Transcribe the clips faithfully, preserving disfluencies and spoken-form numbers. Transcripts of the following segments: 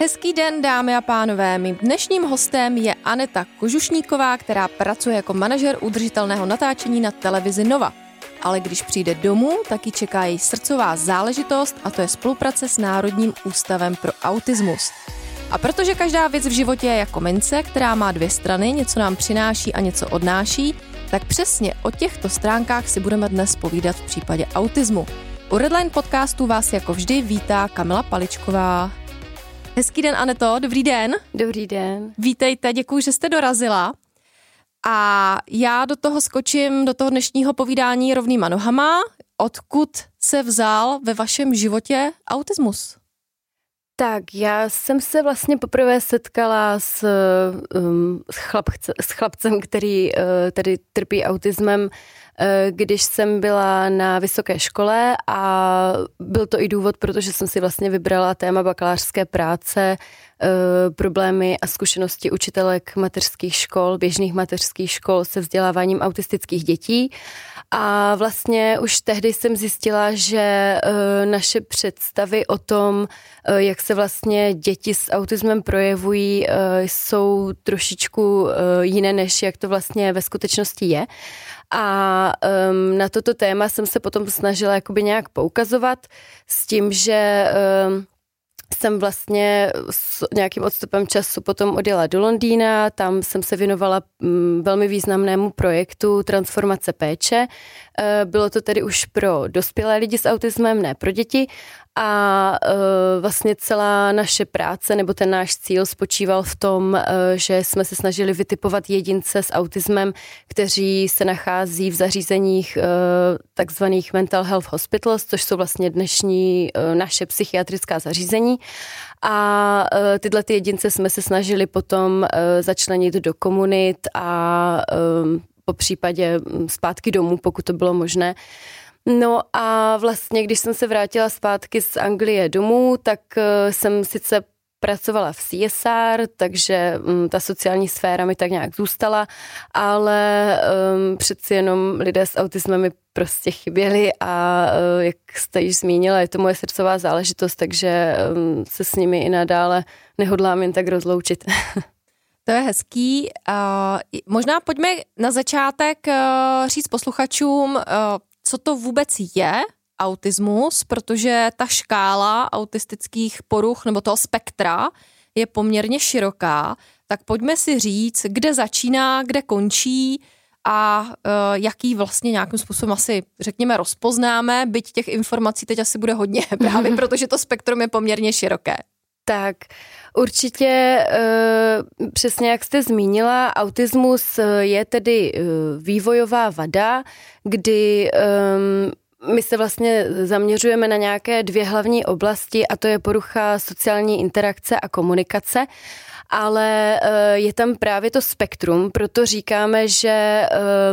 Hezký den, dámy a pánové. Mým dnešním hostem je Aneta Kožušníková, která pracuje jako manažer udržitelného natáčení na televizi Nova. Ale když přijde domů, tak ji čeká její srdcová záležitost a to je spolupráce s Národním ústavem pro autismus. A protože každá věc v životě je jako mince, která má dvě strany, něco nám přináší a něco odnáší, tak přesně o těchto stránkách si budeme dnes povídat v případě autismu. U Redline podcastu vás jako vždy vítá Kamila Paličková. Hezký den, Aneto, dobrý den. Dobrý den. Vítejte, děkuji, že jste dorazila. A já do toho skočím, do toho dnešního povídání rovnýma nohama. Odkud se vzal ve vašem životě autismus? Tak já jsem se vlastně poprvé setkala s, um, s, chlapce, s chlapcem, který uh, tady trpí autismem, uh, když jsem byla na vysoké škole a byl to i důvod, protože jsem si vlastně vybrala téma bakalářské práce, uh, problémy a zkušenosti učitelek mateřských škol, běžných mateřských škol se vzděláváním autistických dětí. A vlastně už tehdy jsem zjistila, že uh, naše představy o tom, uh, jak se vlastně děti s autismem projevují, uh, jsou trošičku uh, jiné, než jak to vlastně ve skutečnosti je. A um, na toto téma jsem se potom snažila jakoby nějak poukazovat s tím, že um, jsem vlastně s nějakým odstupem času potom odjela do Londýna, tam jsem se věnovala velmi významnému projektu transformace péče. Bylo to tedy už pro dospělé lidi s autismem, ne pro děti. A vlastně celá naše práce nebo ten náš cíl spočíval v tom, že jsme se snažili vytipovat jedince s autismem, kteří se nachází v zařízeních takzvaných mental health hospitals, což jsou vlastně dnešní naše psychiatrická zařízení. A tyhle ty jedince jsme se snažili potom začlenit do komunit a po případě zpátky domů, pokud to bylo možné. No a vlastně, když jsem se vrátila zpátky z Anglie domů, tak jsem sice pracovala v C S R, takže ta sociální sféra mi tak nějak zůstala, ale um, přeci jenom lidé s autismem mi prostě chyběli a uh, jak jste již zmínila, je to moje srdcová záležitost, takže um, se s nimi i nadále nehodlám jen tak rozloučit. To je hezký. Uh, možná pojďme na začátek uh, říct posluchačům, uh, co to vůbec je autismus, protože ta škála autistických poruch nebo toho spektra je poměrně široká, tak pojďme si říct, kde začíná, kde končí a uh, jaký vlastně nějakým způsobem asi, řekněme, rozpoznáme, byť těch informací teď asi bude hodně právě, protože to spektrum je poměrně široké. Tak určitě přesně jak jste zmínila, autismus je tedy vývojová vada, kdy my se vlastně zaměřujeme na nějaké dvě hlavní oblasti a to je porucha sociální interakce a komunikace, ale je tam právě to spektrum, proto říkáme, že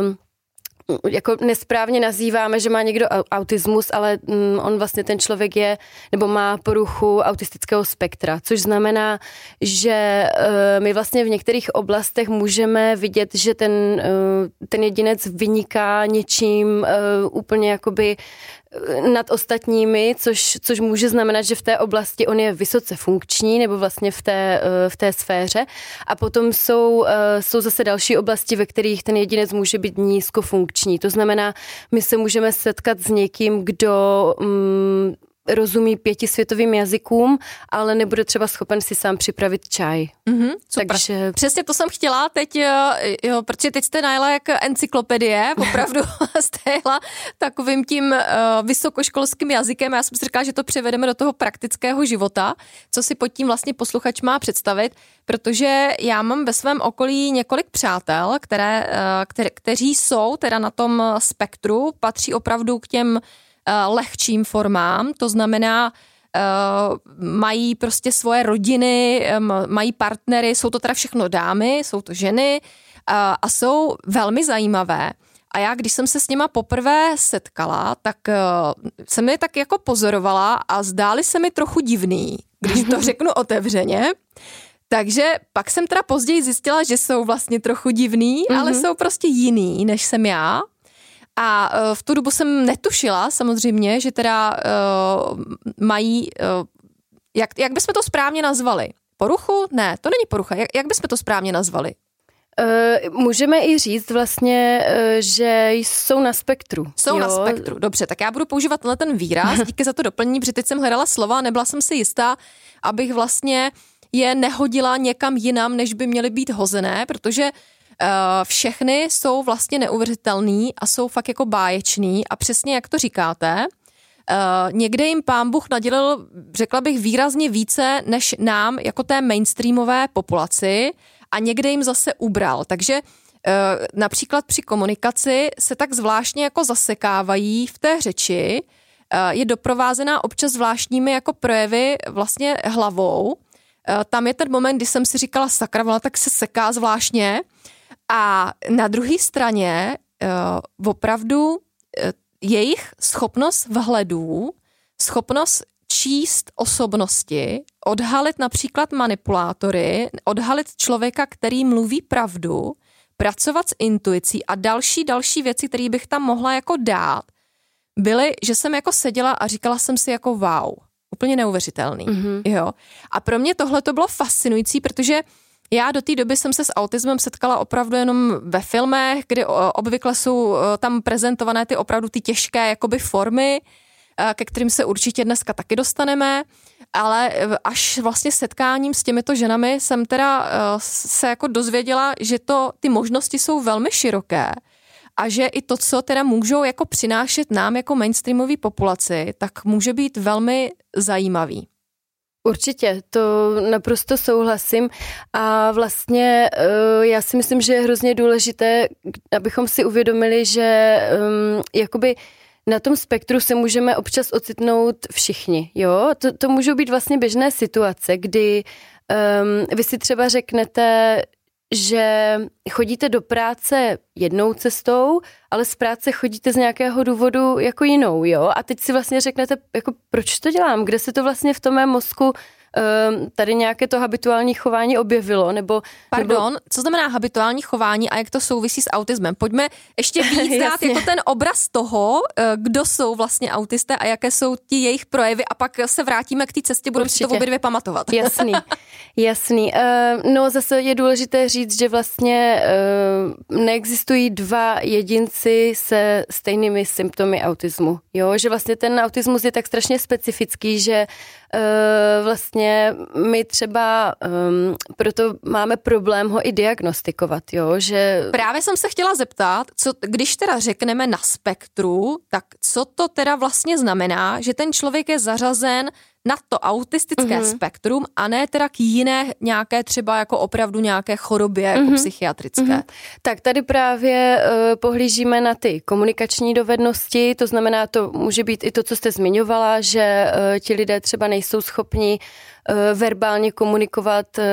jako nesprávně nazýváme, že má někdo autismus, ale on vlastně ten člověk je, nebo má poruchu autistického spektra, což znamená, že my vlastně v některých oblastech můžeme vidět, že ten, ten jedinec vyniká něčím úplně jakoby nad ostatními, což, což může znamenat, že v té oblasti on je vysoce funkční nebo vlastně v té, v té sféře a potom jsou, jsou zase další oblasti, ve kterých ten jedinec může být nízkofunkční. To znamená, my se můžeme setkat s někým, kdo mm, rozumí pěti světovým jazykům, ale nebude třeba schopen si sám připravit čaj. Mm-hmm, super. Takže... Přesně to jsem chtěla teď, jo, protože teď jste najela jak encyklopedie, opravdu jste jela takovým tím uh, vysokoškolským jazykem. Já jsem si říkala, že to převedeme do toho praktického života, co si pod tím vlastně posluchač má představit, protože já mám ve svém okolí několik přátel, které, uh, které, kteří jsou teda na tom spektru, patří opravdu k těm lehčím formám, to znamená, uh, mají prostě svoje rodiny, um, mají partnery, jsou to teda všechno dámy, jsou to ženy uh, a jsou velmi zajímavé. A já, když jsem se s nima poprvé setkala, tak uh, jsem je tak jako pozorovala a zdáli se mi trochu divný, když to řeknu otevřeně. Takže pak jsem teda později zjistila, že jsou vlastně trochu divný, mm-hmm. ale jsou prostě jiný, než jsem já. A v tu dobu jsem netušila samozřejmě, že teda uh, mají, uh, jak, jak bychom to správně nazvali? poruchu? Ne, to není porucha. Jak, jak bychom to správně nazvali? Uh, můžeme i říct vlastně, uh, že jsou na spektru. Jsou jo? na spektru, dobře, tak já budu používat tenhle ten výraz, díky za to doplnění, protože teď jsem hledala slova a nebyla jsem si jistá, abych vlastně je nehodila někam jinam, než by měly být hozené, protože uh, všechny jsou vlastně neuvěřitelný a jsou fakt jako báječný a přesně jak to říkáte, uh, někde jim Pán Bůh nadělil, řekla bych, výrazně více než nám jako té mainstreamové populaci, a někde jim zase ubral. Takže e, například při komunikaci se tak zvláštně jako zasekávají v té řeči, e, je doprovázená občas zvláštními jako projevy vlastně hlavou. E, tam je ten moment, kdy jsem si říkala, sakra, ona tak se seká zvláštně. A na druhé straně e, opravdu e, jejich schopnost vhledů, schopnost číst osobnosti, odhalit například manipulátory, odhalit člověka, který mluví pravdu, pracovat s intuicí a další, další věci, které bych tam mohla jako dát, byly, že jsem jako seděla a říkala jsem si jako wow, úplně neuvěřitelný. Mm-hmm. Jo. A pro mě tohle to bylo fascinující, protože já do té doby jsem se s autismem setkala opravdu jenom ve filmech, kdy obvykle jsou tam prezentované ty opravdu ty těžké jakoby formy, ke kterým se určitě dneska taky dostaneme, ale až vlastně setkáním s těmito ženami jsem teda se jako dozvěděla, že to, ty možnosti jsou velmi široké a že i to, co teda můžou jako přinášet nám jako mainstreamový populaci, tak může být velmi zajímavý. Určitě, to naprosto souhlasím a vlastně já si myslím, že je hrozně důležité, abychom si uvědomili, že um, jakoby na tom spektru se můžeme občas ocitnout všichni, jo? To, to můžou být vlastně běžné situace, kdy um, vy si třeba řeknete, že chodíte do práce jednou cestou, ale z práce chodíte z nějakého důvodu jako jinou, jo? A teď si vlastně řeknete, jako proč to dělám? Kde se to vlastně v tom mém mozku um, tady nějaké to habituální chování objevilo? Nebo, Pardon, nebo... co znamená habituální chování a jak to souvisí s autismem? Pojďme ještě víc dát jako ten obraz toho, kdo jsou vlastně autisté a jaké jsou ti jejich projevy a pak se vrátíme k té cestě, budeme si to obě dvě pamatovat. Jasný, jasný. Uh, no zase je důležité říct, že vlastně uh, neexistují dva jedinci se stejnými symptomy autismu. Jo? Že vlastně ten autismus je tak strašně specifický, že uh, vlastně my třeba um, proto máme problém ho i diagnostikovat. Jo? Že... Právě jsem se chtěla zeptat, co, když teda řekneme na spektru, tak co to teda vlastně znamená, že ten člověk je zařazen na to autistické mm-hmm. spektrum a ne teda k jiné nějaké třeba jako opravdu nějaké chorobě jako mm-hmm. psychiatrické. Mm-hmm. Tak tady právě uh, pohlížíme na ty komunikační dovednosti, to znamená, to může být i to, co jste zmiňovala, že uh, ti lidé třeba nejsou schopni uh, verbálně komunikovat uh,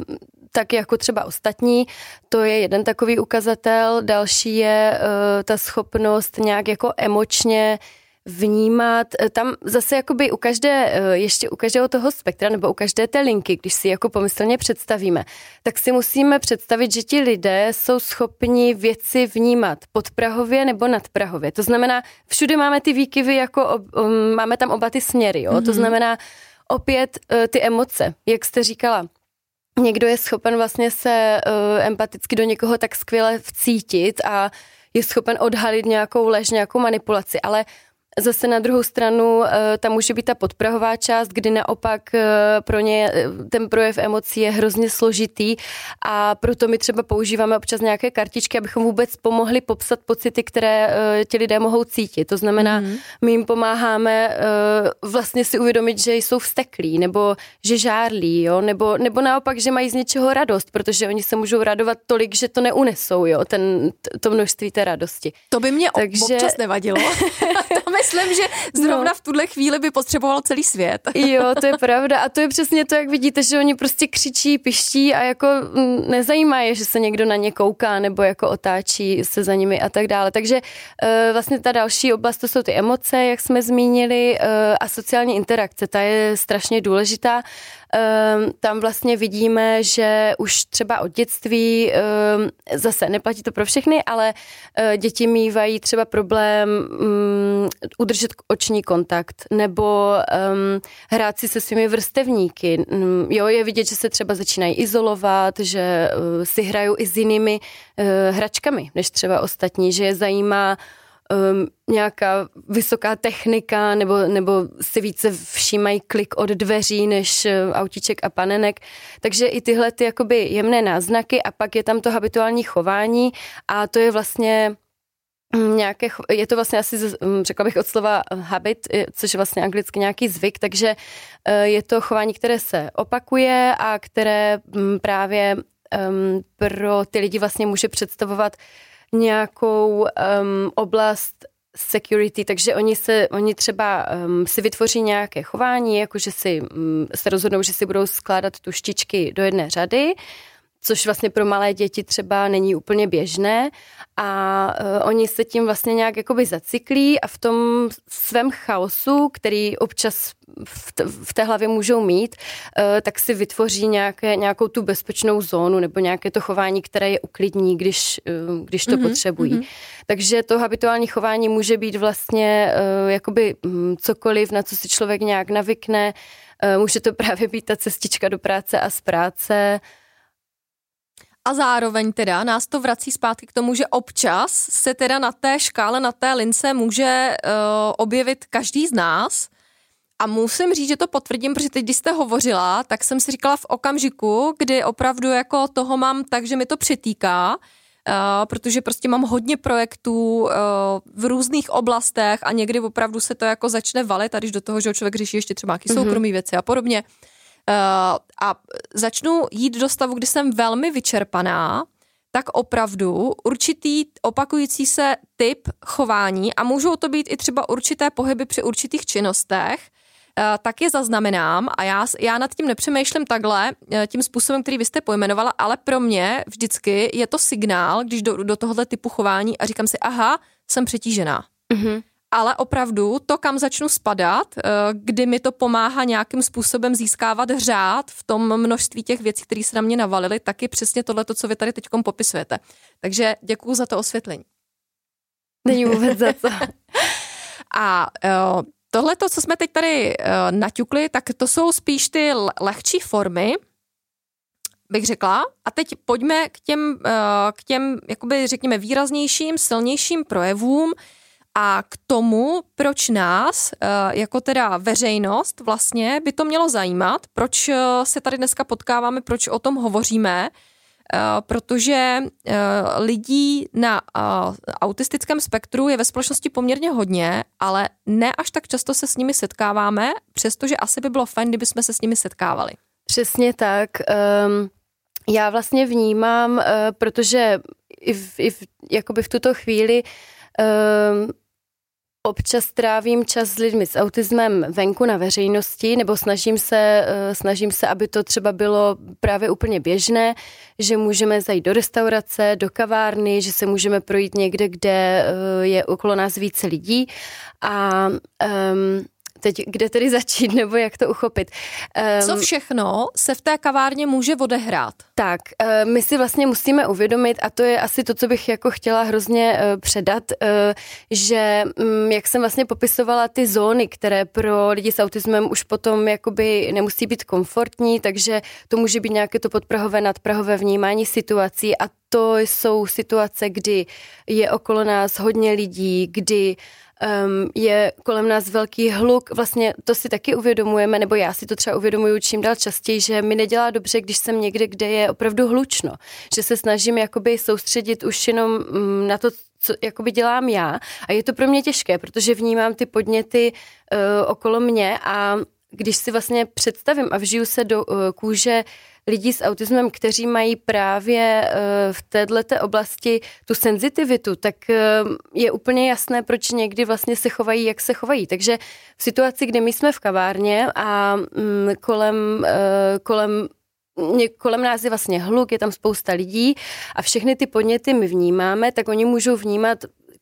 tak jako třeba ostatní, to je jeden takový ukazatel, další je uh, ta schopnost nějak jako emočně vnímat, tam zase jakoby u každé, ještě u každého toho spektra nebo u každé té linky, když si jako pomyslně představíme, tak si musíme představit, že ti lidé jsou schopni věci vnímat podprahově nebo nadprahově. To znamená, všude máme ty výkyvy, jako um, máme tam oba ty směry, jo? Mm-hmm. To znamená opět uh, ty emoce, jak jste říkala, někdo je schopen vlastně se uh, empaticky do někoho tak skvěle vcítit a je schopen odhalit nějakou lež, nějakou manipulaci, ale zase na druhou stranu tam může být ta podprahová část, kdy naopak pro ně ten projev emocí je hrozně složitý a proto my třeba používáme občas nějaké kartičky, abychom vůbec pomohli popsat pocity, které ti lidé mohou cítit. To znamená, mm-hmm. my jim pomáháme vlastně si uvědomit, že jsou vzteklí nebo že žárlí, jo? Nebo, nebo naopak, že mají z něčeho radost, protože oni se můžou radovat tolik, že to neunesou, jo? Ten, to množství té radosti. To by mě Takže... občas nevadilo. Myslím, že zrovna no. v tuhle chvíli by potřeboval celý svět. Jo, to je pravda. A to je přesně to, jak vidíte, že oni prostě křičí, piští a jako nezajímá je, že se někdo na ně kouká nebo jako otáčí se za nimi a tak dále. Takže uh, vlastně ta další oblast, to jsou ty emoce, jak jsme zmínili, uh, a sociální interakce, ta je strašně důležitá. tam vlastně vidíme, že už třeba od dětství, zase neplatí to pro všechny, ale děti mívají třeba problém udržet oční kontakt nebo hrát si se svými vrstevníky. Jo, je vidět, že se třeba začínají izolovat, že si hrajou i s jinými hračkami, než třeba ostatní, že je zajímá Um, nějaká vysoká technika nebo, nebo si více všímají klik od dveří než uh, autíček a panenek. Takže i tyhle ty jakoby jemné náznaky a pak je tam to habituální chování a to je vlastně nějaké, je to vlastně asi, řekla bych od slova habit, což je vlastně anglicky nějaký zvyk, takže je to chování, které se opakuje a které právě um, pro ty lidi vlastně může představovat nějakou um, oblast security, takže oni se, oni třeba um, si vytvoří nějaké chování, jakože si um, se rozhodnou, že si budou skládat tuštičky do jedné řady, což vlastně pro malé děti třeba není úplně běžné a uh, oni se tím vlastně nějak jakoby zacyklí a v tom svém chaosu, který občas v, t- v té hlavě můžou mít, uh, tak si vytvoří nějaké, nějakou tu bezpečnou zónu nebo nějaké to chování, které je uklidní, když, uh, když to mm-hmm, potřebují. Mm-hmm. Takže to habituální chování může být vlastně uh, jakoby um, cokoliv, na co si člověk nějak navykne. Uh, může to právě být ta cestička do práce a z práce. A zároveň teda nás to vrací zpátky k tomu, že občas se teda na té škále, na té lince může uh, objevit každý z nás. A musím říct, že to potvrdím, protože teď, když jste hovořila, tak jsem si říkala v okamžiku, kdy opravdu jako toho mám tak, že mi to přitýká, uh, protože prostě mám hodně projektů uh, v různých oblastech a někdy opravdu se to jako začne valit a když do toho, že člověk řeší ještě třeba nějaký mm-hmm. soukromý věci a podobně. Uh, a začnu jít do stavu, kdy jsem velmi vyčerpaná, tak opravdu určitý opakující se typ chování a můžou to být i třeba určité pohyby při určitých činnostech, uh, tak je zaznamenám a já, já nad tím nepřemýšlím takhle, tím způsobem, který vy jste pojmenovala, ale pro mě vždycky je to signál, když do, do tohohle typu chování a říkám si, aha, jsem přetížená. Mm-hmm. Ale opravdu to, kam začnu spadat, kdy mi to pomáhá nějakým způsobem získávat řád v tom množství těch věcí, které se na mě navalily, tak je přesně tohleto, co vy tady teďkom popisujete. Takže děkuju za to osvětlení. Není vůbec za co. A tohleto, co jsme teď tady naťukli, tak to jsou spíš ty lehčí formy, bych řekla. A teď pojďme k těm, k těm jakoby řekněme výraznějším, silnějším projevům, a k tomu, proč nás, jako teda veřejnost vlastně by to mělo zajímat, proč se tady dneska potkáváme, proč o tom hovoříme, protože lidí na autistickém spektru je ve společnosti poměrně hodně, ale ne až tak často se s nimi setkáváme, přestože asi by bylo fajn, kdyby jsme se s nimi setkávali. Přesně tak. Já vlastně vnímám, protože i v, i v, jakoby v tuto chvíli občas trávím čas s lidmi s autismem venku na veřejnosti, nebo snažím se, snažím se, aby to třeba bylo právě úplně běžné, že můžeme zajít do restaurace, do kavárny, že se můžeme projít někde, kde je okolo nás více lidí a um, teď, kde tedy začít, nebo jak to uchopit. Um, Co všechno se v té kavárně může odehrát? Tak, uh, my si vlastně musíme uvědomit, a to je asi to, co bych jako chtěla hrozně uh, předat, uh, že um, jak jsem vlastně popisovala ty zóny, které pro lidi s autismem už potom jakoby nemusí být komfortní, takže to může být nějaké to podprahové, nadprahové vnímání situací a to jsou situace, kdy je okolo nás hodně lidí, kdy Um, je kolem nás velký hluk, vlastně to si taky uvědomujeme, nebo já si to třeba uvědomuju čím dál častěji, že mi nedělá dobře, když jsem někde, kde je opravdu hlučno, že se snažím jakoby soustředit už jenom um, na to, co jakoby dělám já a je to pro mě těžké, protože vnímám ty podněty uh, okolo mě a když si vlastně představím a vžiju se do uh, kůže lidí s autismem, kteří mají právě v této oblasti tu senzitivitu, tak je úplně jasné, proč někdy vlastně se chovají, jak se chovají. Takže v situaci, kdy my jsme v kavárně a kolem, kolem kolem nás je vlastně hluk, je tam spousta lidí a všechny ty podněty my vnímáme, tak oni můžou vnímat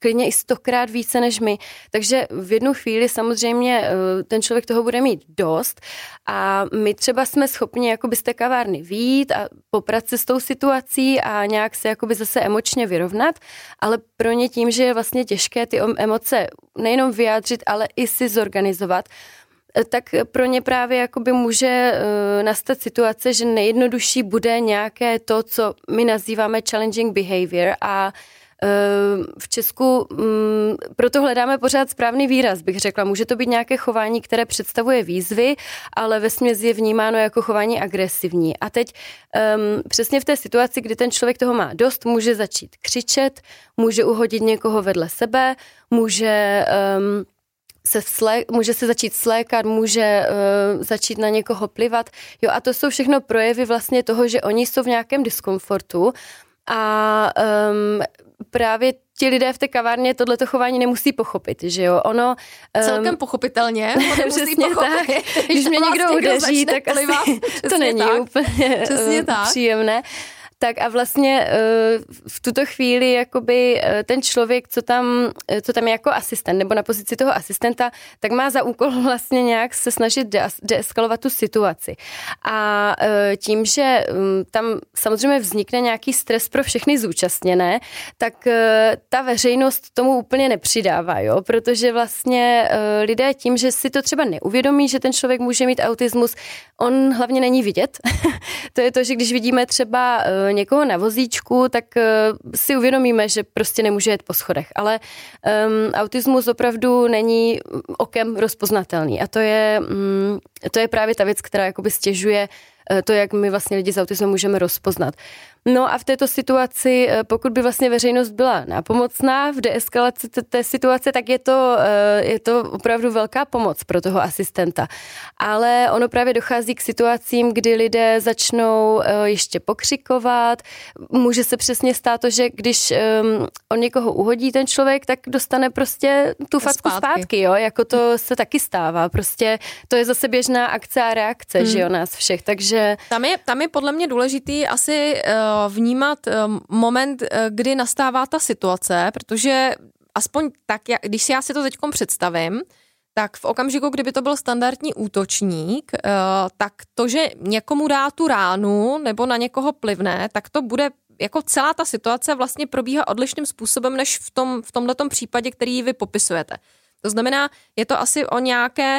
klidně i stokrát více než my. Takže v jednu chvíli samozřejmě ten člověk toho bude mít dost a my třeba jsme schopni jakoby z té kavárny vyjít a poprat se s tou situací a nějak se jakoby zase emočně vyrovnat, ale pro ně tím, že je vlastně těžké ty emoce nejenom vyjádřit, ale i si zorganizovat, tak pro ně právě jakoby může uh, nastat situace, že nejjednodušší bude nějaké to, co my nazýváme challenging behavior a uh, v Česku um, proto hledáme pořád správný výraz, bych řekla. Může to být nějaké chování, které představuje výzvy, ale vesměs je vnímáno jako chování agresivní. A teď um, přesně v té situaci, kdy ten člověk toho má dost, může začít křičet, může uhodit někoho vedle sebe, může... Um, se vslé, může se začít slékat, může uh, začít na někoho plivat. Jo, a to jsou všechno projevy vlastně toho, že oni jsou v nějakém diskomfortu a um, právě ti lidé v té kavárně tohleto chování nemusí pochopit, že jo, ono... Um, Celkem pochopitelně, nemusí pochopit. Tak, když mě někdo udeří, tak plivat, asi to není tak, úplně příjemné. Tak a vlastně v tuto chvíli jakoby ten člověk, co tam, co tam je jako asistent nebo na pozici toho asistenta, tak má za úkol vlastně nějak se snažit deeskalovat tu situaci. A tím, že tam samozřejmě vznikne nějaký stres pro všechny zúčastněné, tak ta veřejnost tomu úplně nepřidává, jo? Protože vlastně lidé tím, že si to třeba neuvědomí, že ten člověk může mít autismus, on hlavně není vidět. To je to, že když vidíme třeba někoho na vozíčku, tak si uvědomíme, že prostě nemůže jet po schodech. Ale um, autismus opravdu není okem rozpoznatelný. A to je, um, to je právě ta věc, která jakoby stěžuje to, jak my vlastně lidi s autismem můžeme rozpoznat. No a v této situaci, pokud by vlastně veřejnost byla nápomocná v deeskalaci té situace, tak je to, je to opravdu velká pomoc pro toho asistenta. Ale ono právě dochází k situacím, kdy lidé začnou ještě pokřikovat. Může se přesně stát to, že když on někoho uhodí ten člověk, tak dostane prostě tu facku zpátky, zpátky jo? Jako to se taky stává. Prostě to je zase běžná akce a reakce, hmm. že jo, nás všech. Takže... Tam je, tam je podle mě důležitý asi vnímat moment, kdy nastává ta situace, protože aspoň tak, když si já si to teďkom představím, tak v okamžiku, kdyby to byl standardní útočník, tak to, že někomu dá tu ránu nebo na někoho plivne, tak to bude jako celá ta situace vlastně probíhá odlišným způsobem, než v tom, v tomhletom případě, který vy popisujete. To znamená, je to asi o nějaké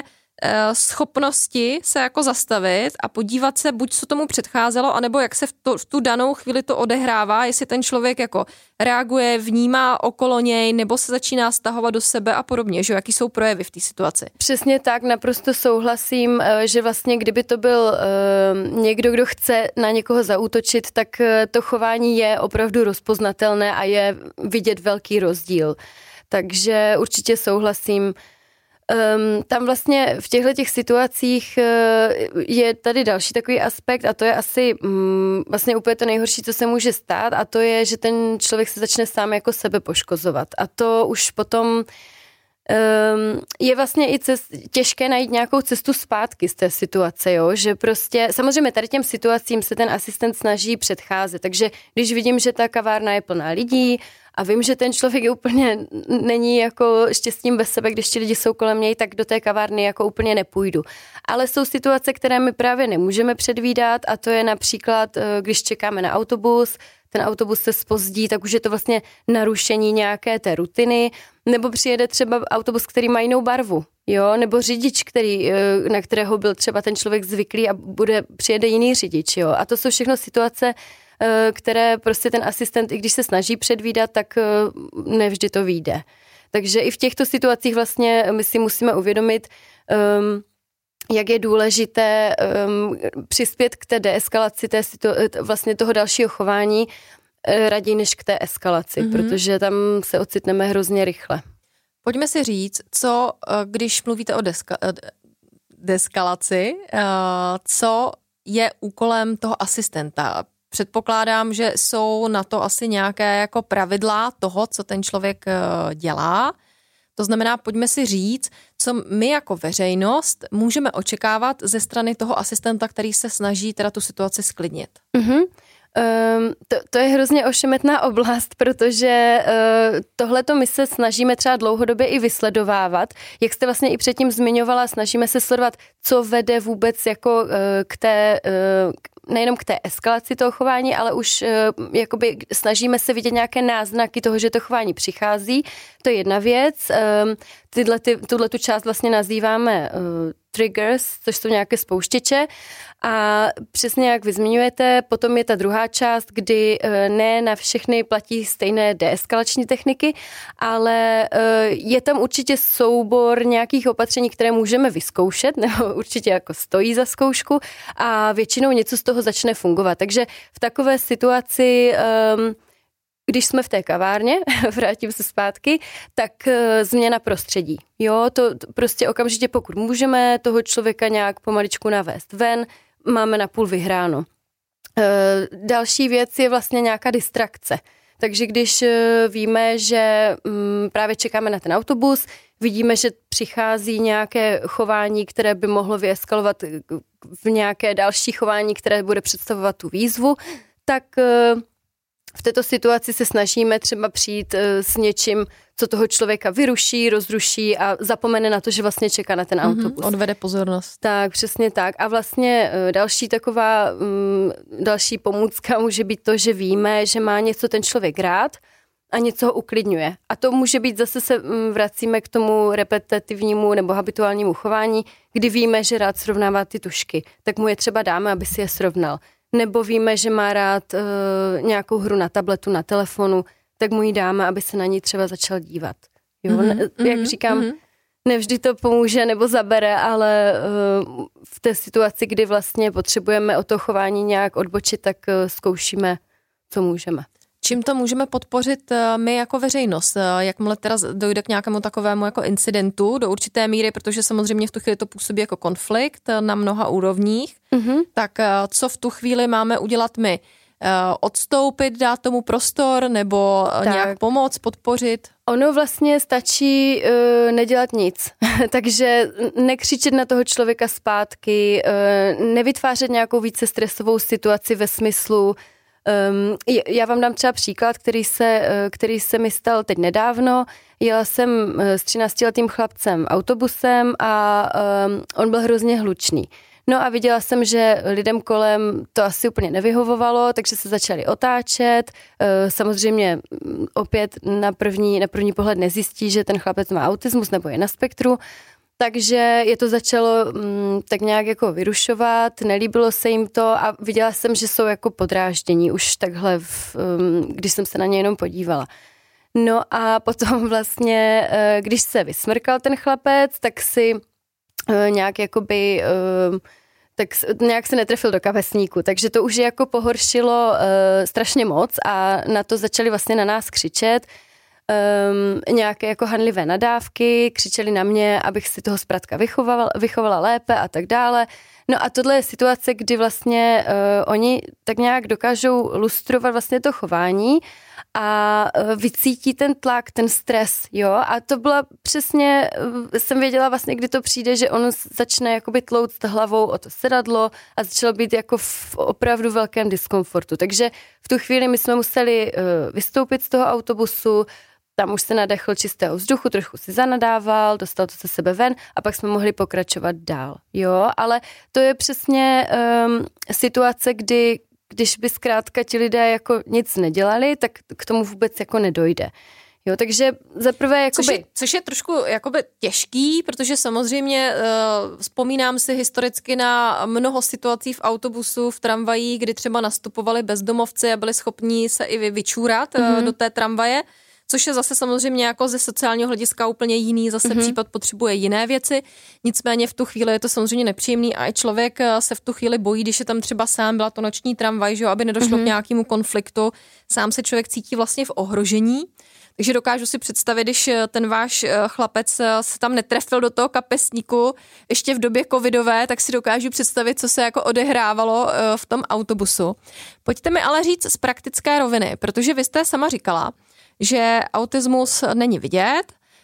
schopnosti se jako zastavit a podívat se, buď co tomu předcházelo, anebo jak se v, to, v tu danou chvíli to odehrává, jestli ten člověk jako reaguje, vnímá okolo něj, nebo se začíná stahovat do sebe a podobně, že jaký jsou projevy v té situaci. Přesně tak, naprosto souhlasím, že vlastně kdyby to byl uh, někdo, kdo chce na někoho zaútočit, tak uh, to chování je opravdu rozpoznatelné a je vidět velký rozdíl. Takže určitě souhlasím. Um, tam vlastně v těchto těch situacích uh, je tady další takový aspekt a to je asi um, vlastně úplně to nejhorší, co se může stát a to je, že ten člověk se začne sám jako sebe poškozovat a to už potom um, je vlastně i cest, těžké najít nějakou cestu zpátky z té situace, jo? Že prostě samozřejmě tady těm situacím se ten asistent snaží předcházet, takže když vidím, že ta kavárna je plná lidí a vím, že ten člověk úplně není jako štěstím bez sebe, když ti lidi jsou kolem něj, tak do té kavárny jako úplně nepůjdu. Ale jsou situace, které my právě nemůžeme předvídat a to je například, když čekáme na autobus, ten autobus se zpozdí, tak už je to vlastně narušení nějaké té rutiny, nebo přijede třeba autobus, který má jinou barvu, jo, nebo řidič, který, na kterého byl třeba ten člověk zvyklý a bude, přijede jiný řidič, jo. A to jsou všechno situace, které prostě ten asistent, i když se snaží předvídat, tak nevždy to vyjde. Takže i v těchto situacích vlastně my si musíme uvědomit, um, jak je důležité um, přispět k té deeskalaci té situ- vlastně toho dalšího chování raději než k té eskalaci, mm-hmm. protože tam se ocitneme hrozně rychle. Pojďme si říct, co, když mluvíte o deska- deeskalaci, co je úkolem toho asistenta. Předpokládám, že jsou na to asi nějaké jako pravidla toho, co ten člověk dělá. To znamená, pojďme si říct, co my jako veřejnost můžeme očekávat ze strany toho asistenta, který se snaží teda tu situaci sklidnit. Mm-hmm. Um, to, to je hrozně ošemetná oblast, protože uh, tohleto my se snažíme třeba dlouhodobě i vysledovávat. Jak jste vlastně i předtím zmiňovala, snažíme se sledovat, co vede vůbec jako uh, k té, uh, nejenom k té eskalaci toho chování, ale už uh, jakoby snažíme se vidět nějaké náznaky toho, že to chování přichází. To je jedna věc. Um, tyhle, ty, tuhle tu část vlastně nazýváme uh, triggers, což jsou nějaké spouštěče. A přesně jak vy zmiňujete, potom je ta druhá část, kdy ne na všechny platí stejné deeskalační techniky, ale je tam určitě soubor nějakých opatření, které můžeme vyzkoušet, nebo určitě jako stojí za zkoušku a většinou něco z toho začne fungovat. Takže v takové situaci, když jsme v té kavárně, vrátím se zpátky, tak změna prostředí. Jo, to prostě okamžitě, pokud můžeme toho člověka nějak pomaličku navést ven, máme napůl vyhráno. E, další věc je vlastně nějaká distrakce. Takže když víme, že m, právě čekáme na ten autobus, vidíme, že přichází nějaké chování, které by mohlo vyeskalovat v nějaké další chování, které bude představovat tu výzvu, tak e, v této situaci se snažíme třeba přijít s něčím, co toho člověka vyruší, rozruší a zapomene na to, že vlastně čeká na ten mm-hmm, autobus. Odvede pozornost. Tak, přesně tak. A vlastně další taková, další pomůcka může být to, že víme, že má něco ten člověk rád a něco ho uklidňuje. A to může být, zase se vracíme k tomu repetitivnímu nebo habituálnímu chování, kdy víme, že rád srovnává ty tušky. Tak mu je třeba dáme, aby si je srovnal. Nebo víme, že má rád uh, nějakou hru na tabletu, na telefonu, tak mu ji dáme, aby se na ní třeba začal dívat. Jo? Mm-hmm, ne, jak říkám, mm-hmm. nevždy to pomůže nebo zabere, ale uh, v té situaci, kdy vlastně potřebujeme o to chování nějak odbočit, tak uh, zkoušíme, co můžeme. Čím to můžeme podpořit my jako veřejnost? Jakmile teda dojde k nějakému takovému jako incidentu do určité míry, protože samozřejmě v tu chvíli to působí jako konflikt na mnoha úrovních, mm-hmm. tak co v tu chvíli máme udělat my? Odstoupit, dát tomu prostor nebo tak. nějak pomoct, podpořit? Ono vlastně stačí uh, nedělat nic. Takže nekřičet na toho člověka zpátky, uh, nevytvářet nějakou více stresovou situaci ve smyslu. Um, já vám dám třeba příklad, který se, který se mi stal teď nedávno. Jela jsem s třináctiletým chlapcem autobusem a um, on byl hrozně hlučný. No a viděla jsem, že lidem kolem to asi úplně nevyhovovalo, takže se začali otáčet. Samozřejmě opět na první, na první pohled nezjistí, že ten chlapec má autismus nebo je na spektru. Takže je to začalo mm, tak nějak jako vyrušovat, nelíbilo se jim to a viděla jsem, že jsou jako podráždění už takhle, v, um, když jsem se na ně jenom podívala. No a potom vlastně, když se vysmrkal ten chlapec, tak si uh, nějak jakoby, uh, tak nějak se netrefil do kapesníku, takže to už jako pohoršilo uh, strašně moc a na to začali vlastně na nás křičet. Um, nějaké jako hanlivé nadávky, křičeli na mě, abych si toho zpratka vychovala, vychovala lépe a tak dále. No a tohle je situace, kdy vlastně uh, oni tak nějak dokážou lustrovat vlastně to chování a uh, vycítí ten tlak, ten stres, jo. A to byla přesně, uh, jsem věděla vlastně, kdy to přijde, že on začne jakoby tlouct hlavou o to sedadlo a začal být jako v opravdu velkém diskomfortu. Takže v tu chvíli my jsme museli uh, vystoupit z toho autobusu. Tam už se nadechl čistého vzduchu, trochu si zanadával, dostal to ze sebe ven a pak jsme mohli pokračovat dál. Jo, ale to je přesně um, situace, kdy, když by zkrátka ti lidé jako nic nedělali, tak k tomu vůbec jako nedojde. Jo, takže zaprvé jakoby... Což je, což je trošku jakoby těžký, protože samozřejmě uh, vzpomínám si historicky na mnoho situací v autobusu, v tramvají, kdy třeba nastupovali bezdomovci a byli schopní se i vyčůrat mm-hmm. uh, do té tramvaje, což je zase samozřejmě jako ze sociálního hlediska úplně jiný, zase mm-hmm. případ potřebuje jiné věci, nicméně v tu chvíli je to samozřejmě nepříjemný a i člověk se v tu chvíli bojí, když je tam třeba sám, byla to noční tramvaj, že jo, aby nedošlo mm-hmm. k nějakému konfliktu, sám se člověk cítí vlastně v ohrožení, takže dokážu si představit, když ten váš chlapec se tam netrefil do toho kapesníku ještě v době covidové, tak si dokážu představit, co se jako odehrávalo v tom autobusu. Pojďte mi ale říct z praktické roviny, protože vy jste sama říkala, že autismus není vidět,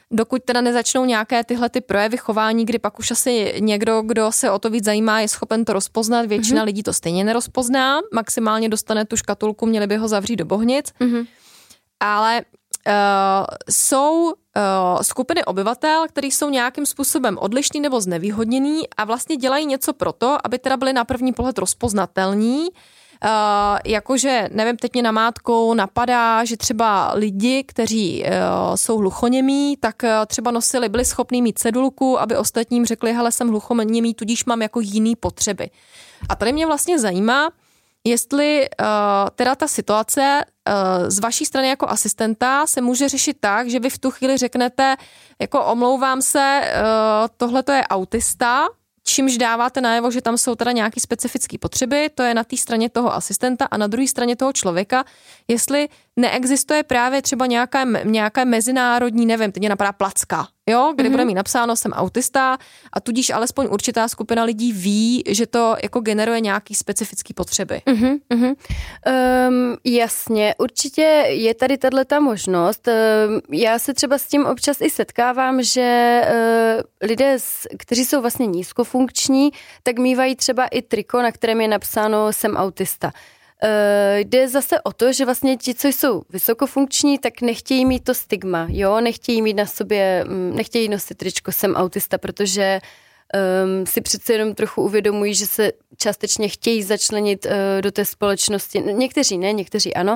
dokud teda nezačnou nějaké tyhle ty projevy chování, kdy pak už asi někdo, kdo se o to víc zajímá, je schopen to rozpoznat, většina mm-hmm. lidí to stejně nerozpozná, maximálně dostane tu škatulku, měli by ho zavřít do bohnic, mm-hmm. ale uh, jsou uh, skupiny obyvatel, kteří jsou nějakým způsobem odlišní nebo znevýhodnění a vlastně dělají něco proto, aby teda byli na první pohled rozpoznatelní. Uh, jakože, nevím, teď mě namátkou napadá, že třeba lidi, kteří uh, jsou hluchoněmí, tak uh, třeba nosili, byli schopní mít cedulku, aby ostatním řekli, hele, jsem hluchoněmý, tudíž mám jako jiný potřeby. A tady mě vlastně zajímá, jestli uh, teda ta situace uh, z vaší strany jako asistenta se může řešit tak, že vy v tu chvíli řeknete, jako omlouvám se, uh, tohle to je autista, čímž dáváte najevo, že tam jsou teda nějaké specifické potřeby, to je na té straně toho asistenta a na druhé straně toho člověka, jestli neexistuje právě třeba nějaká, nějaká mezinárodní, nevím, teď mě napadá placka, jo, kde mm-hmm. bude mít napsáno, jsem autista a tudíž alespoň určitá skupina lidí ví, že to jako generuje nějaký specifický potřeby. Mm-hmm, mm-hmm. Um, jasně, určitě je tady tato možnost. Um, já se třeba s tím občas i setkávám, že uh, lidé, kteří jsou vlastně nízkofunkční, tak mívají třeba i triko, na kterém je napsáno, jsem autista. Uh, jde zase o to, že vlastně ti, co jsou vysokofunkční, tak nechtějí mít to stigma, jo, nechtějí mít na sobě, nechtějí nosit tričko, jsem autista, protože um, si přece jenom trochu uvědomují, že se částečně chtějí začlenit uh, do té společnosti. Někteří ne, někteří ano.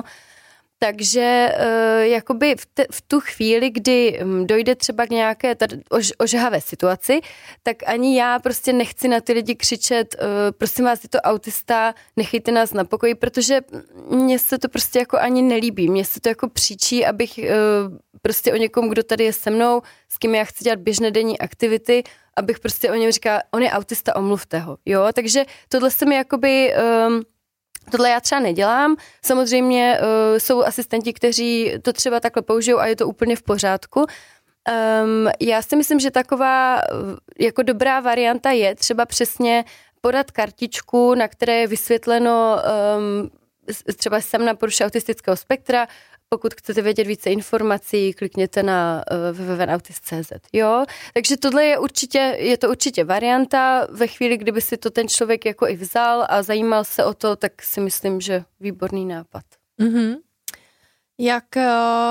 Takže uh, jakoby v, te, v tu chvíli, kdy um, dojde třeba k nějaké tady ož, ožhavé situaci, tak ani já prostě nechci na ty lidi křičet, uh, prosím vás, je to autista, nechejte nás na pokoji, protože mně se to prostě jako ani nelíbí. Mně se to jako příčí, abych uh, prostě o někom, kdo tady je se mnou, s kým já chci dělat běžné denní aktivity, abych prostě o něm říkala, on je autista, omluvte ho. Jo, takže tohle se mi jakoby... Um, Tohle já třeba nedělám. Samozřejmě uh, jsou asistenti, kteří to třeba takhle použijou a je to úplně v pořádku. Um, já si myslím, že taková uh, jako dobrá varianta je třeba přesně podat kartičku, na které je vysvětleno, um, třeba jsem na poruše autistického spektra, pokud chcete vědět více informací, klikněte na uh, w w w tečka autist tečka c z. Jo, takže tohle je určitě, je to určitě varianta. Ve chvíli, kdyby si to ten člověk jako i vzal a zajímal se o to, tak si myslím, že výborný nápad. Mm-hmm. Jak uh,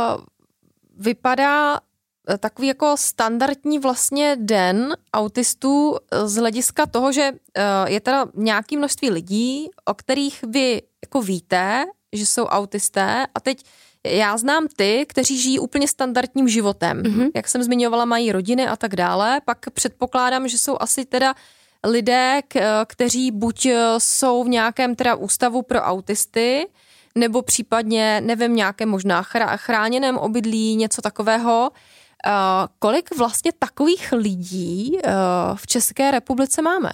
vypadá takový jako standardní vlastně den autistů z hlediska toho, že uh, je teda nějaké množství lidí, o kterých vy jako víte, že jsou autisté a teď já znám ty, kteří žijí úplně standardním životem. Mm-hmm. Jak jsem zmiňovala, mají rodiny a tak dále. Pak předpokládám, že jsou asi teda lidé, kteří buď jsou v nějakém teda ústavu pro autisty, nebo případně, nevím, nějaké možná chráněném obydlí, něco takového. Uh, kolik vlastně takových lidí uh, v České republice máme?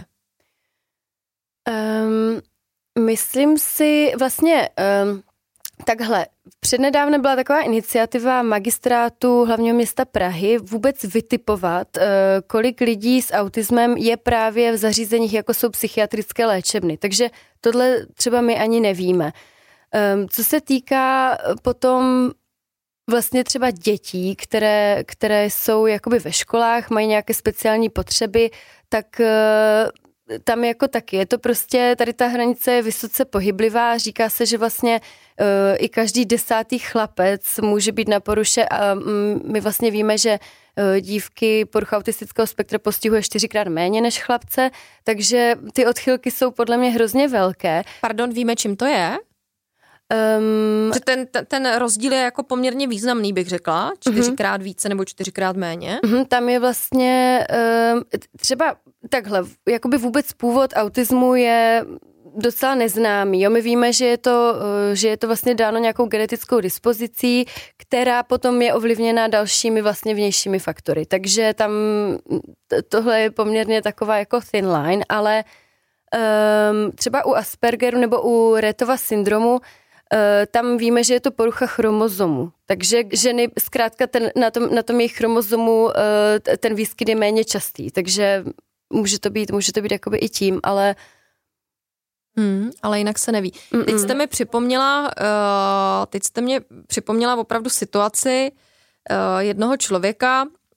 Um, myslím si vlastně... Um... Takhle, přednedávne byla taková iniciativa magistrátu hlavního města Prahy vůbec vytipovat, kolik lidí s autismem je právě v zařízeních, jako jsou psychiatrické léčebny. Takže tohle třeba my ani nevíme. Co se týká potom vlastně třeba dětí, které, které jsou jakoby ve školách, mají nějaké speciální potřeby, tak... Tam jako taky, je to prostě, tady ta hranice je vysoce pohyblivá, říká se, že vlastně uh, i každý desátý chlapec může být na poruše a um, my vlastně víme, že uh, dívky porucha autistického spektra postihuje čtyřikrát méně než chlapce, takže ty odchylky jsou podle mě hrozně velké. Pardon, víme, čím to je? Um, že ten, ten rozdíl je jako poměrně významný, bych řekla, čtyřikrát uh-huh. více nebo čtyřikrát méně. Uh-huh, tam je vlastně um, třeba takhle, jakoby vůbec původ autismu je docela neznámý. Jo? My víme, že je, to, že je to vlastně dáno nějakou genetickou dispozicí, která potom je ovlivněna dalšími vlastně vnějšími faktory. Takže tam tohle je poměrně taková jako thin line, ale um, třeba u Aspergeru nebo u Rettova syndromu tam víme, že je to porucha chromozomu. Takže ženy zkrátka ten, na, tom, na tom jejich chromozomu ten výskyt je méně častý. Takže může to být, může to být jakoby i tím, ale... Hmm, ale jinak se neví. Mm-mm. Teď jste mi připomněla, uh, teď jste mě připomněla opravdu situaci uh, jednoho člověka,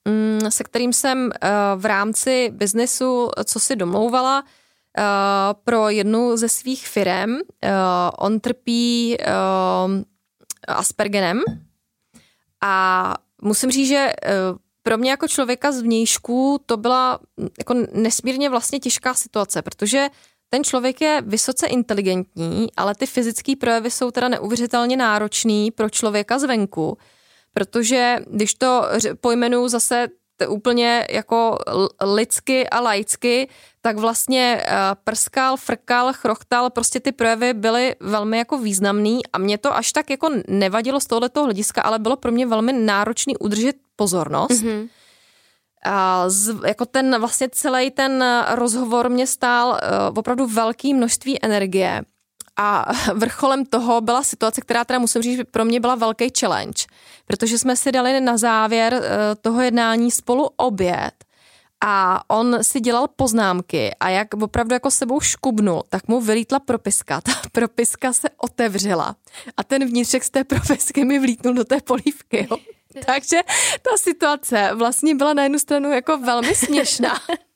se kterým jsem v rámci biznesu co si domlouvala pro jednu ze svých firem. On trpí Aspergerem a musím říct, že pro mě jako člověka z vnějšku to byla jako nesmírně vlastně těžká situace, protože ten člověk je vysoce inteligentní, ale ty fyzické projevy jsou teda neuvěřitelně náročný pro člověka zvenku, protože když to pojmenuju zase úplně jako lidsky a laicky, tak vlastně prskal, frkal, chrochtal, prostě ty projevy byly velmi jako významný a mě to až tak jako nevadilo z tohoto hlediska, ale bylo pro mě velmi náročný udržet pozornost. Mm-hmm. A z, jako ten vlastně celý ten rozhovor mě stál uh, opravdu velké množství energie a vrcholem toho byla situace, která teda musím říct, pro mě byla velký challenge, protože jsme si dali na závěr uh, toho jednání spolu oběd a on si dělal poznámky a jak opravdu jako sebou škubnul, tak mu vylítla propiska. Ta propiska se otevřela a ten vnitřek z té propisky mi vlítnul do té polívky, jo. Takže ta situace vlastně byla na jednu stranu jako velmi směšná.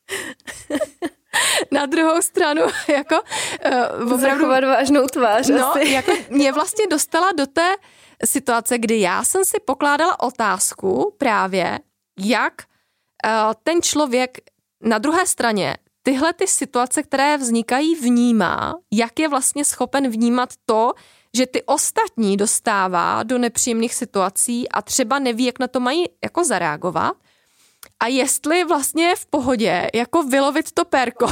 Na druhou stranu jako uh, opravdu vážnou tvář. No, asi. jako mě vlastně dostala do té situace, kdy já jsem si pokládala otázku právě, jak uh, ten člověk na druhé straně tyhle ty situace, které vznikají, vnímá, jak je vlastně schopen vnímat to, že ty ostatní dostává do nepříjemných situací a třeba neví, jak na to mají jako zareagovat a jestli vlastně je v pohodě jako vylovit to perko.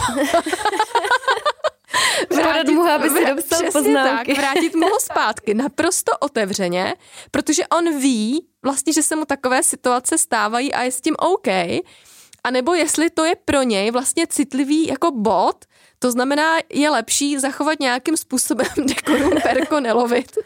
vrátit mu, aby si dopsal poznámky. Tak, vrátit mu ho zpátky naprosto otevřeně, protože on ví vlastně, že se mu takové situace stávají a je s tím OK, a nebo jestli to je pro něj vlastně citlivý jako bod. To znamená, je lepší zachovat nějakým způsobem dekorum perko nelovit.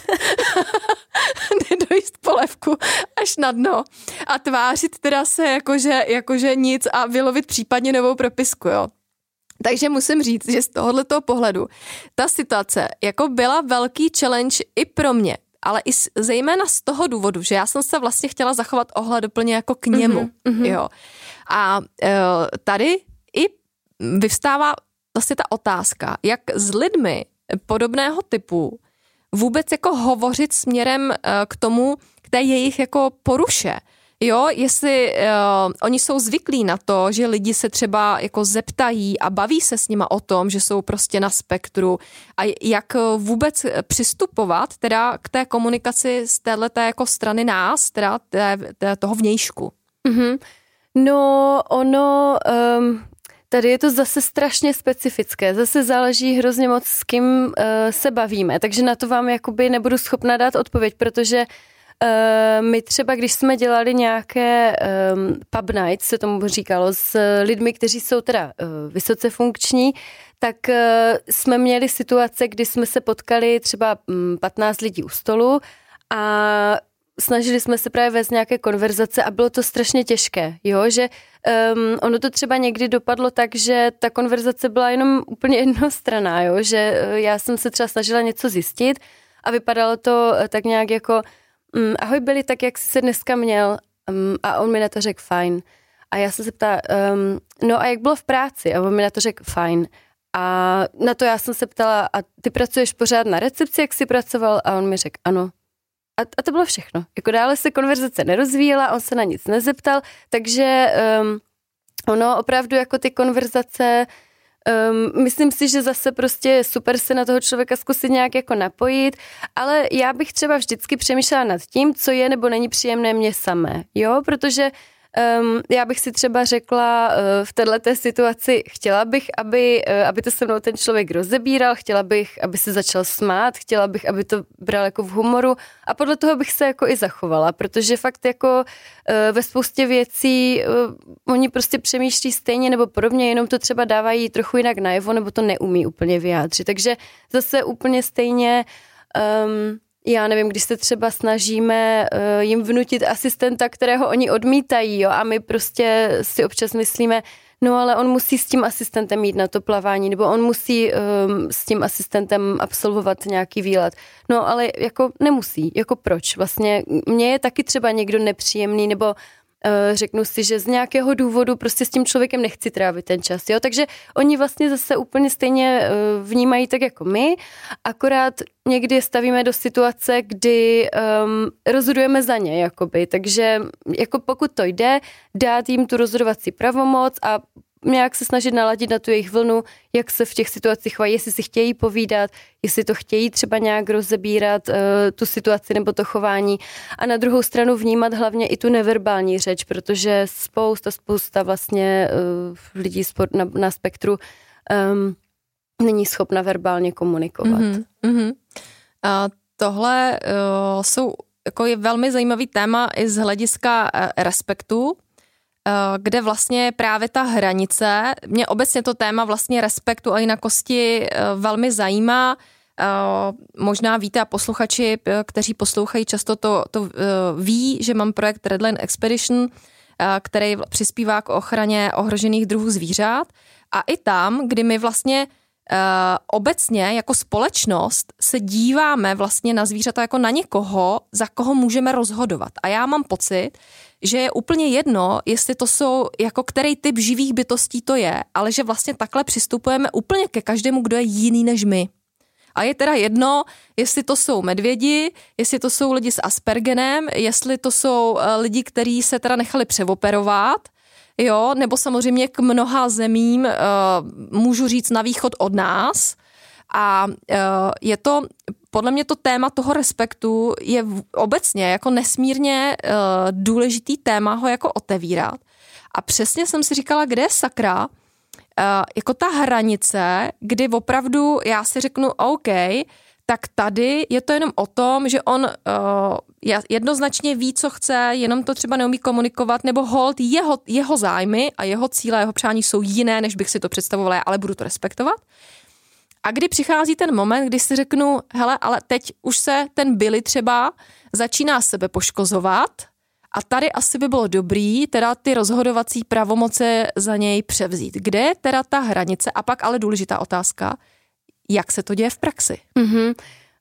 Nedojíst polévku až na dno a tvářit teda se jakože, jakože nic a vylovit případně novou propisku, jo. Takže musím říct, že z tohoto pohledu ta situace jako byla velký challenge i pro mě, ale i zejména z toho důvodu, že já jsem se vlastně chtěla zachovat ohleduplně jako k němu, mm-hmm. jo. A e, tady i vyvstává vlastně ta otázka, jak s lidmi podobného typu vůbec jako hovořit směrem k tomu, k té jejich jako poruše. Jo, jestli uh, oni jsou zvyklí na to, že lidi se třeba jako zeptají a baví se s nima o tom, že jsou prostě na spektru a jak vůbec přistupovat teda k té komunikaci z téhleté jako strany nás, teda té, té, toho vnějšku. Mm-hmm. No, ono... Um... Tady je to zase strašně specifické, zase záleží hrozně moc, s kým uh, se bavíme, takže na to vám jakoby nebudu schopna dát odpověď, protože uh, my třeba, když jsme dělali nějaké um, pub nights, se tomu říkalo, s lidmi, kteří jsou teda uh, vysoce funkční, tak uh, jsme měli situace, kdy jsme se potkali třeba um, patnáct lidí u stolu a snažili jsme se právě vést nějaké konverzace a bylo to strašně těžké, jo, že um, ono to třeba někdy dopadlo tak, že ta konverzace byla jenom úplně jednostranná, jo, že uh, já jsem se třeba snažila něco zjistit a vypadalo to uh, tak nějak jako um, ahoj Billy, tak jak jsi se dneska měl? Um, a on mi na to řekl fajn. A já jsem se ptala, um, no a jak bylo v práci? A on mi na to řekl fajn. A na to já jsem se ptala, a ty pracuješ pořád na recepci, jak jsi pracoval? A on mi řekl ano. A, a to bylo všechno. Jako dále se konverzace nerozvíjela, on se na nic nezeptal, takže um, ono opravdu jako ty konverzace, um, myslím si, že zase prostě je super se na toho člověka zkusit nějak jako napojit, ale já bych třeba vždycky přemýšlela nad tím, co je nebo není příjemné mně samé, jo, protože Um, já bych si třeba řekla uh, v této situaci, chtěla bych, aby, uh, aby to se mnou ten člověk rozebíral, chtěla bych, aby se začal smát, chtěla bych, aby to bral jako v humoru a podle toho bych se jako i zachovala, protože fakt jako uh, ve spoustě věcí uh, oni prostě přemýšlí stejně nebo podobně, jenom to třeba dávají trochu jinak najevo nebo to neumí úplně vyjádřit, takže zase úplně stejně um, já nevím, když se třeba snažíme uh, jim vnutit asistenta, kterého oni odmítají, jo, a my prostě si občas myslíme, no ale on musí s tím asistentem jít na to plavání, nebo on musí um, s tím asistentem absolvovat nějaký výlet. No ale jako nemusí, jako proč? Vlastně mně je taky třeba někdo nepříjemný, nebo řeknu si, že z nějakého důvodu prostě s tím člověkem nechci trávit ten čas, jo, takže oni vlastně zase úplně stejně vnímají tak jako my, akorát někdy stavíme do situace, kdy um, rozhodujeme za ně, jakoby, takže jako pokud to jde, dát jim tu rozhodovací pravomoc a nějak se snažit naladit na tu jejich vlnu, jak se v těch situacích chovají, jestli si chtějí povídat, jestli to chtějí třeba nějak rozebírat uh, tu situaci nebo to chování a na druhou stranu vnímat hlavně i tu neverbální řeč, protože spousta, spousta vlastně uh, lidí na, na spektru um, není schopna verbálně komunikovat. Mm-hmm, mm-hmm. A tohle uh, jsou jako je velmi zajímavý téma i z hlediska uh, respektu, kde vlastně právě ta hranice, mě obecně to téma vlastně respektu a jinakosti velmi zajímá. Možná víte a posluchači, kteří poslouchají často to, to ví, že mám projekt Redline Expedition, který přispívá k ochraně ohrožených druhů zvířat a i tam, kdy my vlastně obecně jako společnost se díváme vlastně na zvířata jako na někoho, za koho můžeme rozhodovat. A já mám pocit, že je úplně jedno, jestli to jsou, jako který typ živých bytostí to je, ale že vlastně takhle přistupujeme úplně ke každému, kdo je jiný než my. A je teda jedno, jestli to jsou medvědi, jestli to jsou lidi s Aspergenem, jestli to jsou lidi, kteří se teda nechali přeoperovat, jo, nebo samozřejmě k mnoha zemím uh, můžu říct na východ od nás. A uh, je to, podle mě to téma toho respektu je v, obecně jako nesmírně uh, důležitý téma ho jako otevírat. A přesně jsem si říkala, kde je sakra, uh, jako ta hranice, kdy opravdu já si řeknu OK, tak tady je to jenom o tom, že on uh, jednoznačně ví, co chce, jenom to třeba neumí komunikovat, nebo hold jeho, jeho zájmy a jeho cíle, jeho přání jsou jiné, než bych si to představovala, ale budu to respektovat. A kdy přichází ten moment, kdy si řeknu, hele, ale teď už se ten Billy třeba začíná sebe poškozovat a tady asi by bylo dobrý teda ty rozhodovací pravomoce za něj převzít. Kde je teda ta hranice? A pak ale důležitá otázka, jak se to děje v praxi? Mm-hmm.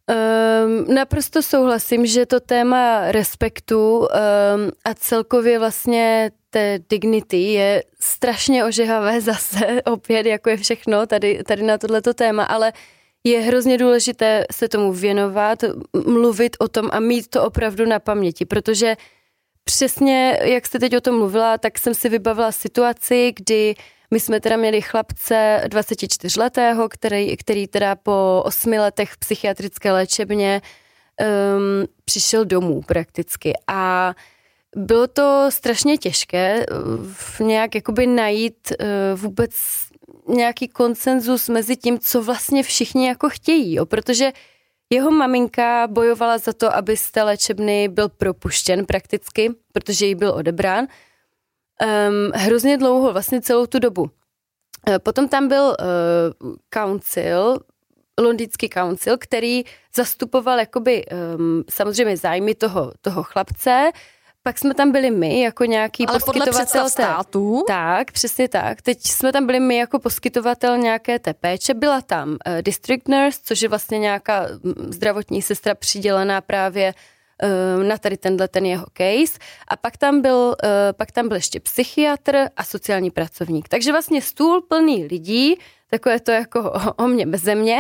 Um, naprosto souhlasím, že to téma respektu um, a celkově vlastně té dignity je strašně ožehavé zase, opět jako je všechno tady, tady na tohleto téma, ale je hrozně důležité se tomu věnovat, mluvit o tom a mít to opravdu na paměti, protože přesně, jak jste teď o tom mluvila, tak jsem si vybavila situaci, kdy my jsme teda měli chlapce dvacetičtyřletého, který, který teda po osmi letech v psychiatrické léčebně um, přišel domů prakticky. A bylo to strašně těžké v nějak jakoby najít uh, vůbec nějaký konsenzus mezi tím, co vlastně všichni jako chtějí, jo? Protože jeho maminka bojovala za to, aby z té léčebny byl propuštěn prakticky, protože jí byl odebrán. Um, hrozně dlouho, vlastně celou tu dobu. Uh, potom tam byl uh, council, londýnský council, který zastupoval jakoby um, samozřejmě zájmy toho, toho chlapce. Pak jsme tam byli my jako nějaký ale poskytovatel státu. Tak, přesně tak. Teď jsme tam byli my jako poskytovatel nějaké té péče. Byla tam uh, district nurse, což je vlastně nějaká zdravotní sestra přidělená právě na tady tenhle ten jeho case a pak tam byl, pak tam byl ještě psychiatr a sociální pracovník. Takže vlastně stůl plný lidí, takové to jako o, o mě beze mě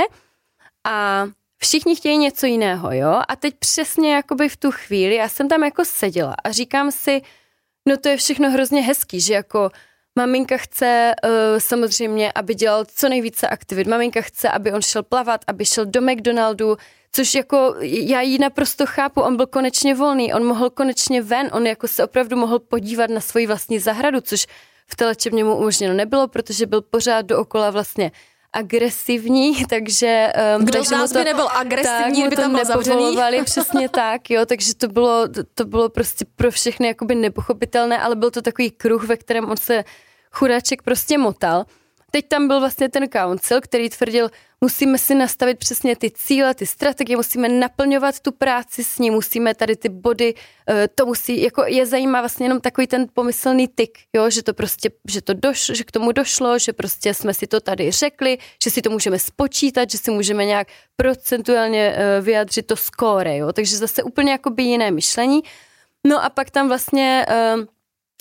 a všichni chtějí něco jiného, jo? A teď přesně jakoby v tu chvíli já jsem tam jako seděla a říkám si, no to je všechno hrozně hezký, že jako maminka chce uh, samozřejmě, aby dělal co nejvíce aktivit. Maminka chce, aby on šel plavat, aby šel do McDonaldu, což jako já ji naprosto chápu, on byl konečně volný, on mohl konečně ven, on jako se opravdu mohl podívat na svoji vlastní zahradu, což v té léčebně mu umožněno nebylo, protože byl pořád dookola vlastně agresivní, takže... Um, Kdo takže z nás to, by nebyl agresivní, kdyby tam byl zavřený? Přesně tak, jo, takže to bylo, to, to bylo prostě pro všechny jakoby nepochopitelné, ale byl to takový kruh, ve kterém on se chudáček prostě motal. Teď tam byl vlastně ten council, který tvrdil, musíme si nastavit přesně ty cíle, ty strategie, musíme naplňovat tu práci s ním, musíme tady ty body, to musí, jako je zajímá vlastně jenom takový ten pomyslný tik, jo, že to prostě, že to došlo, že k tomu došlo, že prostě jsme si to tady řekli, že si to můžeme spočítat, že si můžeme nějak procentuálně vyjádřit to skóre, jo, takže zase úplně jakoby jiné myšlení. No a pak tam vlastně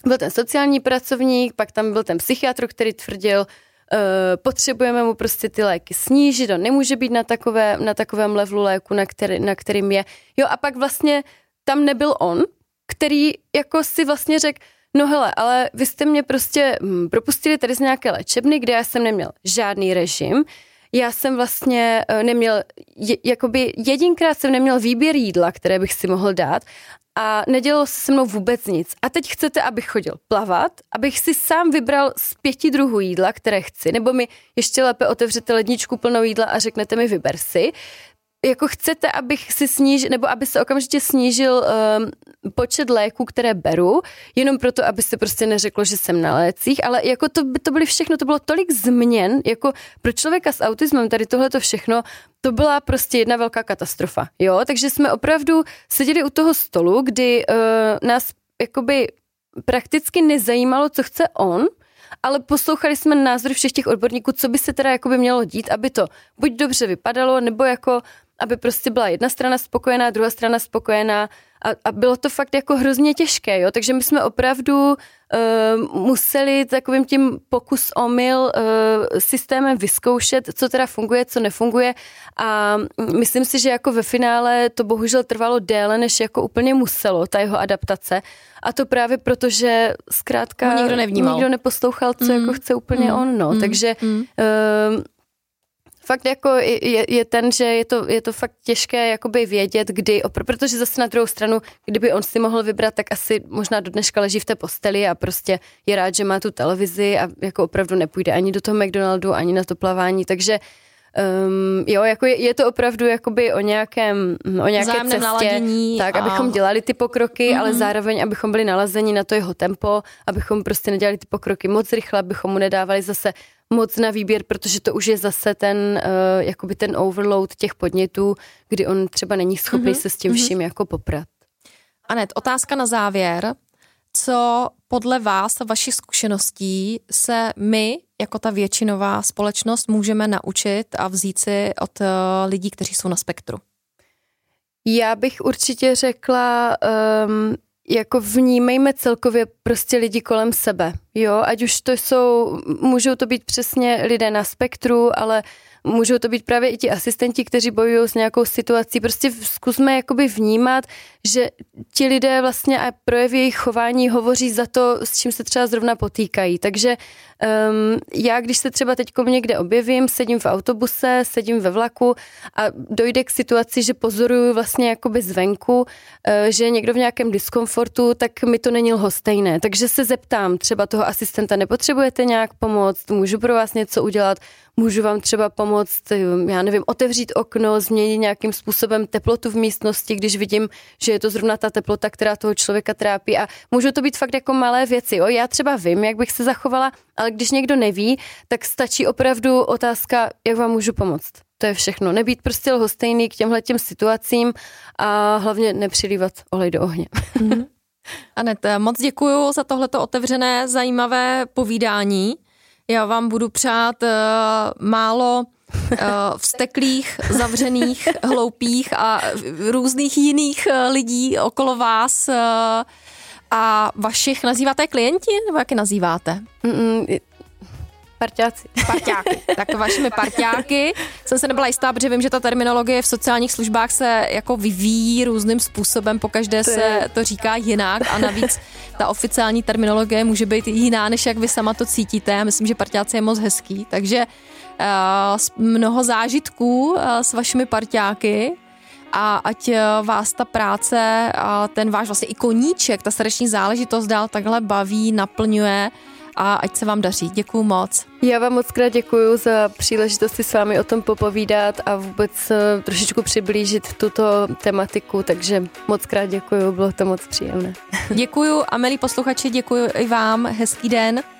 byl ten sociální pracovník, pak tam byl ten psychiatr, který tvrdil, uh, potřebujeme mu prostě ty léky snížit, on nemůže být na, takové, na takovém levelu léku, na, který, na kterým je. Jo, a pak vlastně tam nebyl on, který jako si vlastně řekl, no hele, ale vy jste mě prostě hm, propustili tady z nějaké léčebny, kde já jsem neměl žádný režim, já jsem vlastně uh, neměl, je, jakoby jedinkrát jsem neměl výběr jídla, které bych si mohl dát a nedělalo se se mnou vůbec nic. A teď chcete, abych chodil plavat, abych si sám vybral z pěti druhů jídla, které chci, nebo mi ještě lépe otevřete ledničku plnou jídla a řeknete mi vyber si. Jako chcete, abych si snížil, nebo aby se okamžitě snížil um, počet léků, které beru, jenom proto, aby se prostě neřeklo, že jsem na lécích, ale jako to, to byly všechno, to bylo tolik změn, jako pro člověka s autismem, tady tohleto všechno, to byla prostě jedna velká katastrofa, jo, takže jsme opravdu seděli u toho stolu, kdy uh, nás jakoby prakticky nezajímalo, co chce on, ale poslouchali jsme názory všech těch odborníků, co by se teda jakoby mělo dít, aby to buď dobře vypadalo, nebo jako aby prostě byla jedna strana spokojená, druhá strana spokojená a, a bylo to fakt jako hrozně těžké, jo, takže my jsme opravdu uh, museli takovým tím pokus omyl uh, systémem vyzkoušet, co teda funguje, co nefunguje a myslím si, že jako ve finále to bohužel trvalo déle, než jako úplně muselo, ta jeho adaptace a to právě proto, že zkrátka ho nikdo nevnímal. Nikdo neposlouchal, co mm. jako chce úplně mm. on, no, mm. takže mm. Uh, fakt jako je, je ten, že je to, je to fakt těžké jakoby vědět, kdy, protože zase na druhou stranu, kdyby on si mohl vybrat, tak asi možná do dneška leží v té posteli a prostě je rád, že má tu televizi a jako opravdu nepůjde ani do toho McDonaldu, ani na to plavání, takže um, jo, jako je, je to opravdu jakoby o nějakém, o nějaké Zájemné cestě, tak, a... abychom dělali ty pokroky, mm-hmm. ale zároveň, abychom byli nalazeni na to jeho tempo, abychom prostě nedělali ty pokroky moc rychle, abychom mu nedávali zase moc na výběr, protože to už je zase ten, uh, jakoby ten overload těch podnětů, kdy on třeba není schopný mm-hmm. se s tím vším mm-hmm. jako poprat. Anet, otázka na závěr. Co podle vás a vašich zkušeností se my, jako ta většinová společnost, můžeme naučit a vzít si od uh, lidí, kteří jsou na spektru? Já bych určitě řekla, um, jako vnímejme celkově prostě lidi kolem sebe, jo, ať už to jsou, můžou to být přesně lidé na spektru, ale můžou to být právě i ti asistenti, kteří bojují s nějakou situací, prostě zkusme jakoby vnímat, že ti lidé vlastně a projevy jejich chování hovoří za to, s čím se třeba zrovna potýkají, takže um, já, když se třeba teďko někde objevím, sedím v autobuse, sedím ve vlaku a dojde k situaci, že pozoruju vlastně jakoby zvenku, uh, že je někdo v nějakém diskomfortu, tak mi to není lhostejné, takže se zeptám třeba toho asistenta, nepotřebujete nějak pomoct, můžu pro vás něco udělat, můžu vám třeba pomoct, já nevím, otevřít okno, změnit nějakým způsobem teplotu v místnosti, když vidím, že je to zrovna ta teplota, která toho člověka trápí a můžou to být fakt jako malé věci. Jo? Já třeba vím, jak bych se zachovala, ale když někdo neví, tak stačí opravdu otázka, jak vám můžu pomoct. To je všechno. Nebýt prostě lhostejný k těmhletěm situacím a hlavně nepřilívat olej do ohně. Mm-hmm. Anet, moc děkuju za tohleto otevřené, zajímavé povídání. Já vám budu přát uh, málo uh, vzteklých, zavřených, hloupých a různých jiných uh, lidí okolo vás uh, a vašich, nazýváte klienti, nebo jak je nazýváte? Mm-mm. Parťáci. Parťáky. Tak vašimi parťáky. Jsem se nebyla jistá, protože vím, že ta terminologie v sociálních službách se jako vyvíjí různým způsobem, pokaždé to se to říká jinak a navíc ta oficiální terminologie může být jiná, než jak vy sama to cítíte. Já myslím, že parťáci je moc hezký. Takže uh, mnoho zážitků uh, s vašimi parťáky a ať uh, vás ta práce a ten váš vlastně i koníček, ta srdeční záležitost dál takhle baví, naplňuje a ať se vám daří. Děkuju moc. Já vám moc krát děkuju za příležitost si s vámi o tom popovídat a vůbec trošičku přiblížit tuto tematiku, takže moc krát děkuju, bylo to moc příjemné. Děkuju a milí posluchači, děkuju i vám. Hezký den.